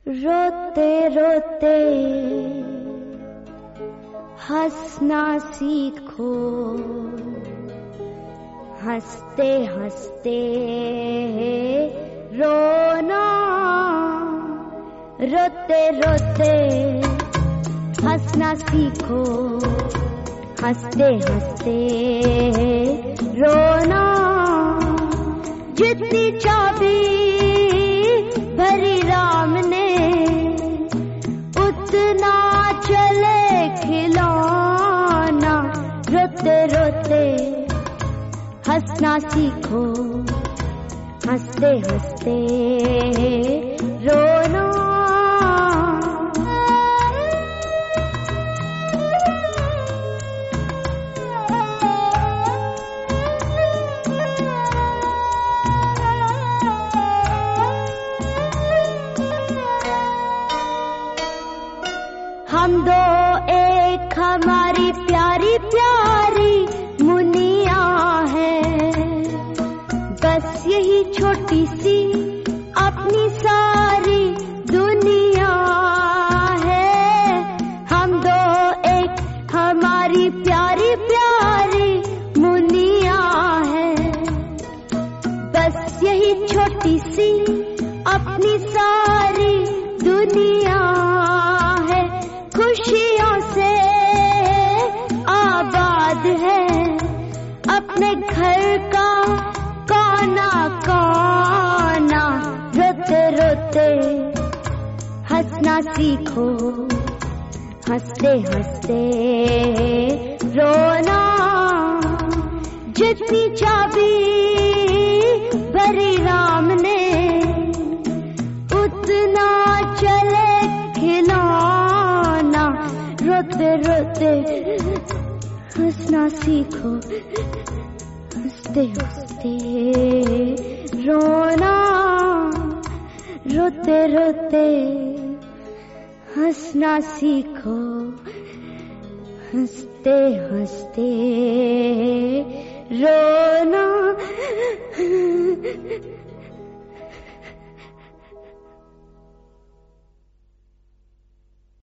रोते रोते हंसना सीखो, हंसते हंसते रोना। रोते रोते हंसना सीखो, हंसते हंसते रोना। जितनी चाबी भरी राम ने, उतना चले खिलौना। रोते रोते हंसना सीखो, हंसते हंसते रोना। हम दो एक हमारी प्यारी प्यारी मुनिया है, बस यही छोटी सी अपनी सारी दुनिया है। हम दो एक हमारी प्यारी प्यारी मुनिया है, बस यही छोटी सी अपनी सारी दुनिया। खुशियों से आबाद है अपने घर का कोना कोना। रोते रोते हंसना सीखो, हंसते हंसते रोना। जितनी चाबी भरी राम ने, उतना चले खिलौना। रोते रोते हंसना सीखो, हंसते हंसते रोना। रोते रोते हंसना सीखो, हंसते हंसते रोना।